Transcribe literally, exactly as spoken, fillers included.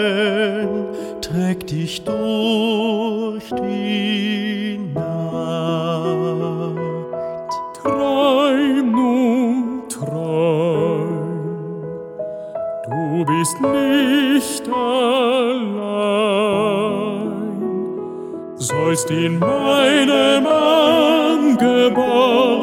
trägt dich durch die Nacht. Träum nun, träum, du bist nicht allein, sollst in meinem Angeborenen